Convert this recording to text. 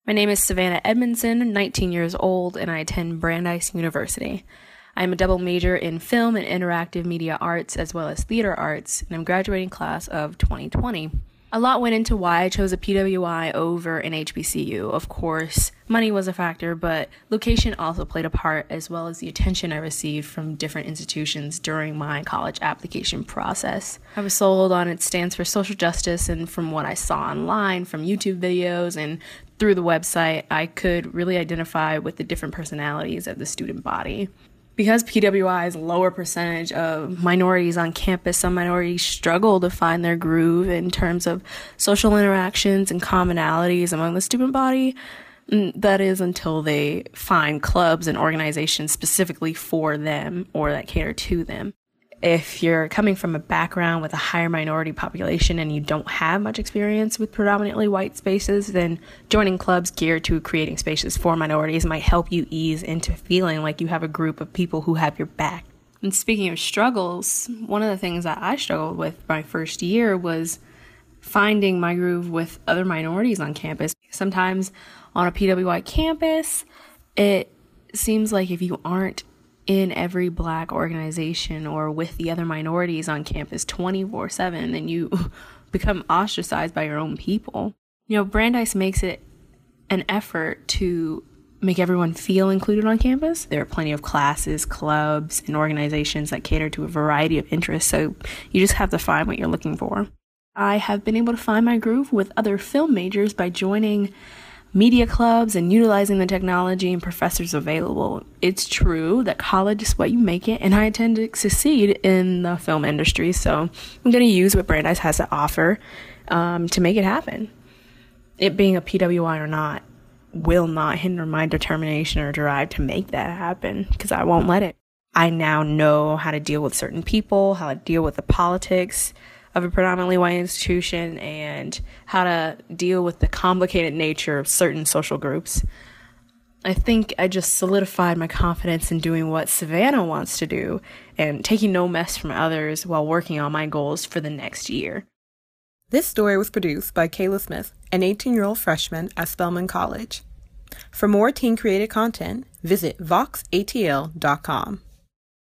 My name is Savannah Edmondson, 19 years old, and I attend Brandeis University. I am a double major in film and interactive media arts as well as theater arts, and I'm graduating class of 2020. A lot went into why I chose a PWI over an HBCU. Of course, money was a factor, but location also played a part, as well as the attention I received from different institutions during my college application process. I was sold on its stance for social justice, and from what I saw online, from YouTube videos and through the website, I could really identify with the different personalities of the student body. Because PWI is a lower percentage of minorities on campus, some minorities struggle to find their groove in terms of social interactions and commonalities among the student body. That is until they find clubs and organizations specifically for them or that cater to them. If you're coming from a background with a higher minority population and you don't have much experience with predominantly white spaces, then joining clubs geared to creating spaces for minorities might help you ease into feeling like you have a group of people who have your back. And speaking of struggles, one of the things that I struggled with my first year was finding my groove with other minorities on campus. Sometimes on a PWI campus, it seems like if you aren't in every Black organization or with the other minorities on campus 24/7, then you become ostracized by your own people. Brandeis makes it an effort to make everyone feel included on campus. There are plenty of classes, clubs, and organizations that cater to a variety of interests, so you just have to find what you're looking for. I have been able to find my groove with other film majors by joining media clubs and utilizing the technology and professors available. It's true that college is what you make it, and I intend to succeed in the film industry, so I'm going to use what Brandeis has to offer to make it happen. It being a PWI or not will not hinder my determination or drive to make that happen, because I won't let it. I now know how to deal with certain people, how to deal with the politics of a predominantly white institution, and how to deal with the complicated nature of certain social groups. I think I just solidified my confidence in doing what Savannah wants to do and taking no mess from others while working on my goals for the next year. This story was produced by Kayla Smith, an 18-year-old freshman at Spelman College. For more teen-created content, visit voxatl.com.